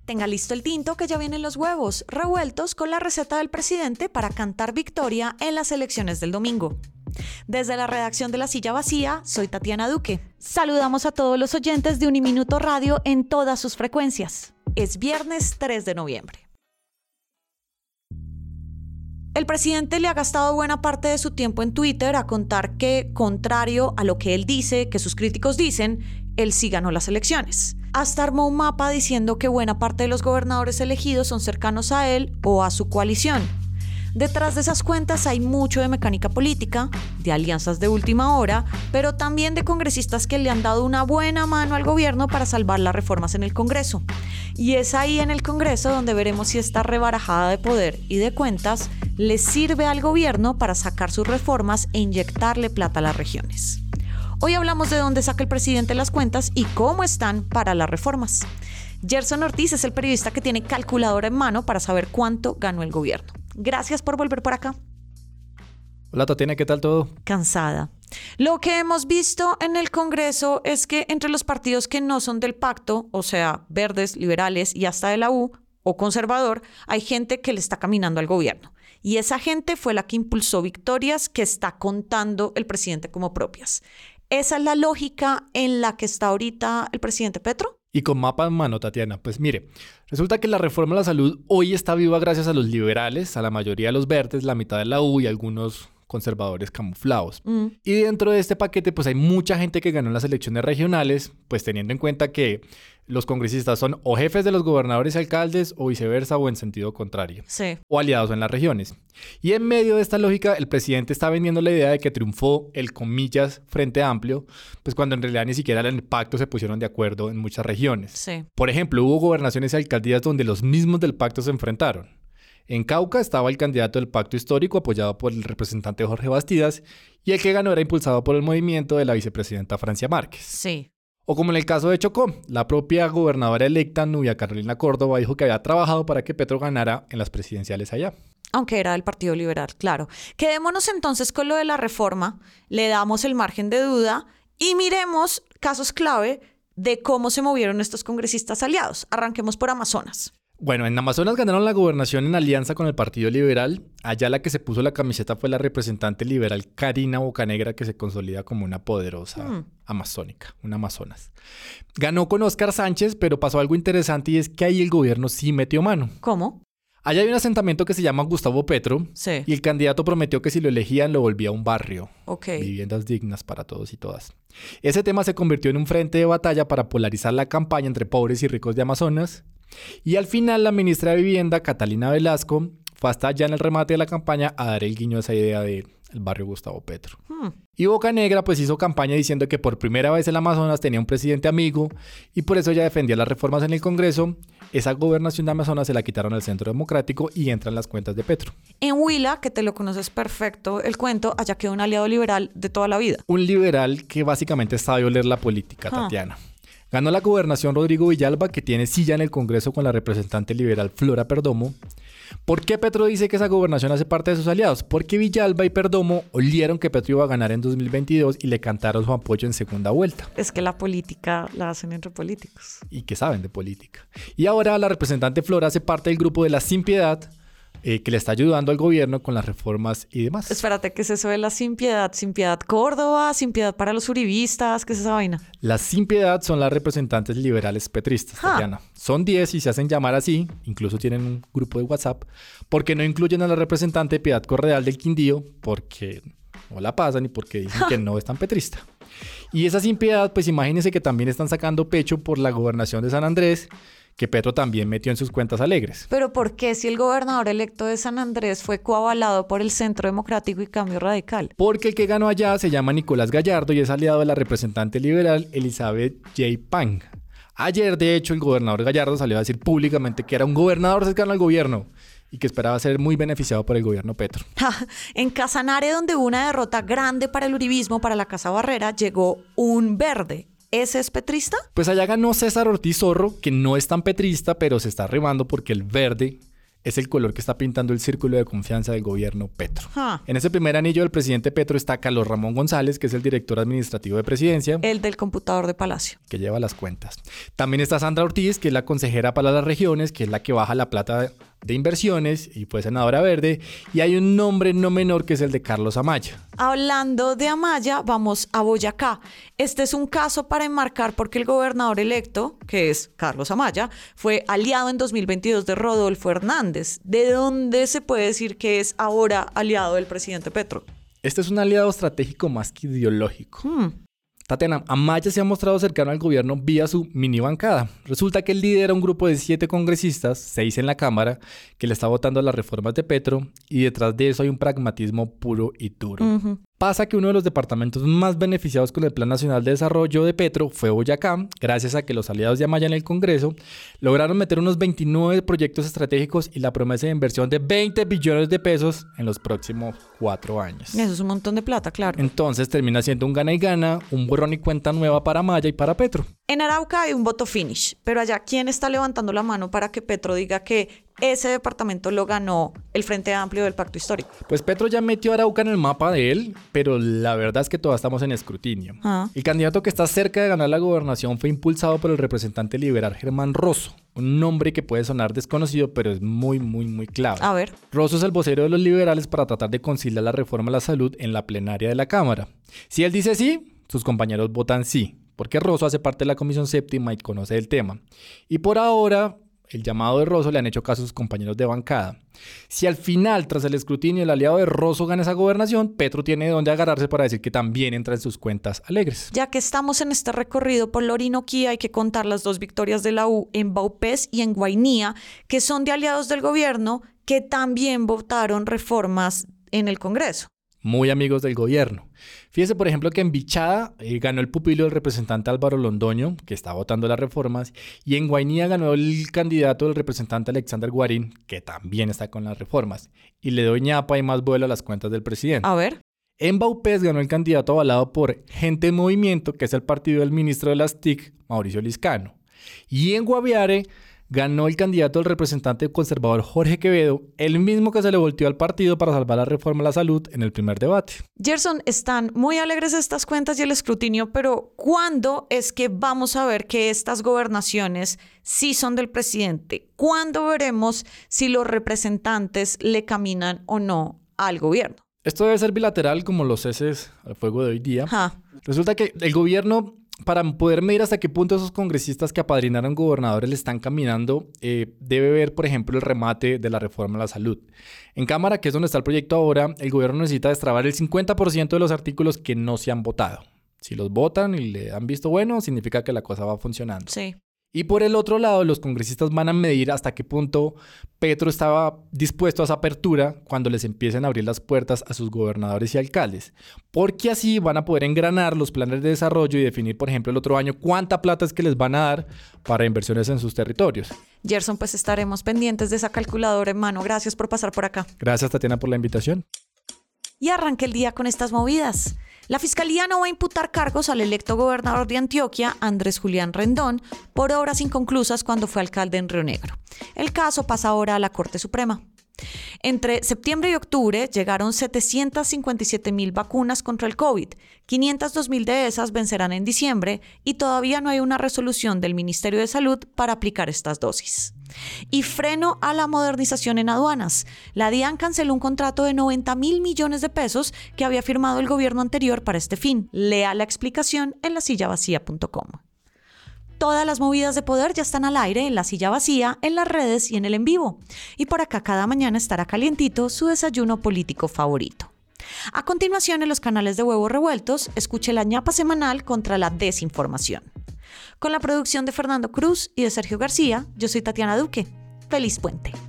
Tenga listo el tinto que ya vienen los huevos, revueltos con la receta del presidente para cantar victoria en las elecciones del domingo. Desde la redacción de La Silla Vacía, soy Tatiana Duque. Saludamos a todos los oyentes de Uniminuto Radio en todas sus frecuencias. Es viernes 3 de noviembre. El presidente le ha gastado buena parte de su tiempo en Twitter a contar que, contrario a lo que él dice, que sus críticos dicen, él sí ganó las elecciones. Hasta armó un mapa diciendo que buena parte de los gobernadores elegidos son cercanos a él o a su coalición. Detrás de esas cuentas hay mucho de mecánica política, de alianzas de última hora, pero también de congresistas que le han dado una buena mano al gobierno para salvar las reformas en el Congreso. Y es ahí en el Congreso donde veremos si esta rebarajada de poder y de cuentas le sirve al gobierno para sacar sus reformas e inyectarle plata a las regiones. Hoy hablamos de dónde saca el presidente las cuentas y cómo están para las reformas. Gerson Ortiz es el periodista que tiene calculadora en mano para saber cuánto ganó el gobierno. Gracias por volver por acá. Hola Tatiana, ¿qué tal todo? Cansada. Lo que hemos visto en el Congreso es que entre los partidos que no son del pacto, o sea, verdes, liberales y hasta de la U o conservador, hay gente que le está caminando al gobierno. Y esa gente fue la que impulsó victorias que está contando el presidente como propias. ¿Esa es la lógica en la que está ahorita el presidente Petro? Y con mapa en mano, Tatiana, pues mire, resulta que la reforma a la salud hoy está viva gracias a los liberales, a la mayoría de los verdes, la mitad de la U y algunos conservadores camuflados. Y dentro de este paquete pues hay mucha gente que ganó en las elecciones regionales, pues teniendo en cuenta que los congresistas son o jefes de los gobernadores y alcaldes o viceversa o en sentido contrario. Sí. O aliados en las regiones. Y en medio de esta lógica el presidente está vendiendo la idea de que triunfó el comillas Frente Amplio, pues cuando en realidad ni siquiera en el pacto se pusieron de acuerdo en muchas regiones. Sí. Por ejemplo, hubo gobernaciones y alcaldías donde los mismos del pacto se enfrentaron. En Cauca estaba el candidato del pacto histórico apoyado por el representante Jorge Bastidas y el que ganó era impulsado por el movimiento de la vicepresidenta Francia Márquez. Sí. O como en el caso de Chocó, la propia gobernadora electa Nubia Carolina Córdoba dijo que había trabajado para que Petro ganara en las presidenciales allá. Aunque era del Partido Liberal, claro. Quedémonos entonces con lo de la reforma, le damos el margen de duda y miremos casos clave de cómo se movieron estos congresistas aliados. Arranquemos por Amazonas. Bueno, en Amazonas ganaron la gobernación en alianza con el Partido Liberal. Allá la que se puso la camiseta fue la representante liberal Karina Bocanegra, que se consolida como una poderosa amazónica, una Amazonas. Ganó con Óscar Sánchez, pero pasó algo interesante y es que ahí el gobierno sí metió mano. ¿Cómo? Allá hay un asentamiento que se llama Gustavo Petro. Sí. Y el candidato prometió que si lo elegían lo volvía un barrio. Ok. Viviendas dignas para todos y todas. Ese tema se convirtió en un frente de batalla para polarizar la campaña entre pobres y ricos de Amazonas. Y al final la ministra de Vivienda, Catalina Velasco, fue hasta allá en el remate de la campaña a dar el guiño a esa idea del barrio Gustavo Petro. Y Bocanegra pues hizo campaña diciendo que por primera vez el Amazonas tenía un presidente amigo y por eso ella defendía las reformas en el Congreso. Esa gobernación de Amazonas se la quitaron al Centro Democrático y entran las cuentas de Petro. En Huila, que te lo conoces perfecto el cuento, allá quedó un aliado liberal de toda la vida. Un liberal que básicamente sabe oler la política, Tatiana. Ganó la gobernación Rodrigo Villalba, que tiene silla en el Congreso con la representante liberal Flora Perdomo. ¿Por qué Petro dice que esa gobernación hace parte de sus aliados? Porque Villalba y Perdomo olieron que Petro iba a ganar en 2022 y le cantaron su apoyo en segunda vuelta. Es que la política la hacen entre políticos. Y que saben de política. Y ahora la representante Flora hace parte del grupo de la Sin Piedad, que le está ayudando al gobierno con las reformas y demás. Espérate, ¿qué es eso de la Sin Piedad? ¿Sin Piedad Córdoba? ¿Sin Piedad para los uribistas? ¿Qué es esa vaina? Las Sin Piedad son las representantes liberales petristas, Tatiana. Son 10 y se hacen llamar así, incluso tienen un grupo de WhatsApp, porque no incluyen a la representante Piedad Correal del Quindío, porque no la pasan y porque dicen que no es tan petrista. Y esa Sin Piedad, pues imagínense que también están sacando pecho por la gobernación de San Andrés, que Petro también metió en sus cuentas alegres. ¿Pero por qué si el gobernador electo de San Andrés fue coavalado por el Centro Democrático y Cambio Radical? Porque el que ganó allá se llama Nicolás Gallardo y es aliado de la representante liberal Elizabeth J. Pang. Ayer, de hecho, el gobernador Gallardo salió a decir públicamente que era un gobernador cercano al gobierno y que esperaba ser muy beneficiado por el gobierno Petro. En Casanare, donde hubo una derrota grande para el uribismo, para la Casa Barrera, llegó un verde. ¿Ese es petrista? Pues allá ganó César Ortiz Zorro, que no es tan petrista, pero se está remando porque el verde es el color que está pintando el círculo de confianza del gobierno Petro. Ah. En ese primer anillo del presidente Petro está Carlos Ramón González, que es el director administrativo de Presidencia. El del computador de Palacio. Que lleva las cuentas. También está Sandra Ortiz, que es la consejera para las regiones, que es la que baja la plata de inversiones y fue senadora verde. Y hay un nombre no menor que es el de Carlos Amaya. Hablando de Amaya, vamos a Boyacá. Este es un caso para enmarcar porque el gobernador electo, que es Carlos Amaya, fue aliado en 2022 de Rodolfo Hernández. ¿De dónde se puede decir que es ahora aliado del presidente Petro? Este es un aliado estratégico más que ideológico. Tatiana, Amaya se ha mostrado cercano al gobierno vía su mini bancada. Resulta que él lidera un grupo de 7 congresistas, 6 en la Cámara, que le está votando las reformas de Petro, y detrás de eso hay un pragmatismo puro y duro. Pasa que uno de los departamentos más beneficiados con el Plan Nacional de Desarrollo de Petro fue Boyacá, gracias a que los aliados de Amaya en el Congreso lograron meter unos 29 proyectos estratégicos y la promesa de inversión de 20 billones de pesos en los próximos 4 años. Eso es un montón de plata, claro. Entonces termina siendo un gana y gana, un borrón y cuenta nueva para Amaya y para Petro. En Arauca hay un voto finish, pero allá, ¿quién está levantando la mano para que Petro diga que ese departamento lo ganó el Frente Amplio del Pacto Histórico? Pues Petro ya metió a Arauca en el mapa de él, pero la verdad es que todavía estamos en escrutinio. El candidato que está cerca de ganar la gobernación fue impulsado por el representante liberal Germán Rosso, un nombre que puede sonar desconocido, pero es muy clave. A ver. Rosso es el vocero de los liberales para tratar de conciliar la reforma a la salud en la plenaria de la Cámara. Si él dice sí, sus compañeros votan sí, porque Rosso hace parte de la Comisión Séptima y conoce el tema. Y por ahora, el llamado de Rosso le han hecho caso a sus compañeros de bancada. Si al final, tras el escrutinio, el aliado de Rosso gana esa gobernación, Petro tiene de dónde agarrarse para decir que también entra en sus cuentas alegres. Ya que estamos en este recorrido por la Orinoquía, hay que contar las 2 victorias de la U en Vaupés y en Guainía, que son de aliados del gobierno que también votaron reformas en el Congreso. Muy amigos del gobierno. Fíjese, por ejemplo, que en Bichada ganó el pupilo del representante Álvaro Londoño, que está votando las reformas, y en Guainía ganó el candidato del representante Alexander Guarín, que también está con las reformas. Y le doy ñapa y más vuelo a las cuentas del presidente. A ver. En Vaupés ganó el candidato avalado por Gente en Movimiento, que es el partido del ministro de las TIC, Mauricio Liscano. Y en Guaviare ganó el candidato del representante conservador Jorge Quevedo, el mismo que se le volteó al partido para salvar la reforma a la salud en el primer debate. Gerson, están muy alegres estas cuentas y el escrutinio, pero ¿cuándo es que vamos a ver que estas gobernaciones sí son del presidente? ¿Cuándo veremos si los representantes le caminan o no al gobierno? Esto debe ser bilateral como los ceses al fuego de hoy día. Resulta que el gobierno, para poder medir hasta qué punto esos congresistas que apadrinaron gobernadores le están caminando, debe ver, por ejemplo, el remate de la reforma a la salud. En Cámara, que es donde está el proyecto ahora, el gobierno necesita destrabar el 50% de los artículos que no se han votado. Si los votan y le han visto bueno, significa que la cosa va funcionando. Sí. Y por el otro lado, los congresistas van a medir hasta qué punto Petro estaba dispuesto a esa apertura cuando les empiecen a abrir las puertas a sus gobernadores y alcaldes. Porque así van a poder engranar los planes de desarrollo y definir, por ejemplo, el otro año cuánta plata es que les van a dar para inversiones en sus territorios. Gerson, pues estaremos pendientes de esa calculadora en mano. Gracias por pasar por acá. Gracias, Tatiana, por la invitación. Y arranque el día con estas movidas. La Fiscalía no va a imputar cargos al electo gobernador de Antioquia, Andrés Julián Rendón, por obras inconclusas cuando fue alcalde en Río Negro. El caso pasa ahora a la Corte Suprema. Entre septiembre y octubre llegaron 757,000 vacunas contra el COVID. 502,000 de esas vencerán en diciembre y todavía no hay una resolución del Ministerio de Salud para aplicar estas dosis. Y freno a la modernización en aduanas. La DIAN canceló un contrato de 90,000 millones de pesos que había firmado el gobierno anterior para este fin. Lea la explicación en lasillavacía.com. Todas las movidas de poder ya están al aire en La Silla Vacía, en las redes y en el en vivo. Y por acá cada mañana estará calientito su desayuno político favorito. A continuación, en los canales de Huevos Revueltos, escuche la ñapa semanal contra la desinformación. Con la producción de Fernando Cruz y de Sergio García, yo soy Tatiana Duque. ¡Feliz puente!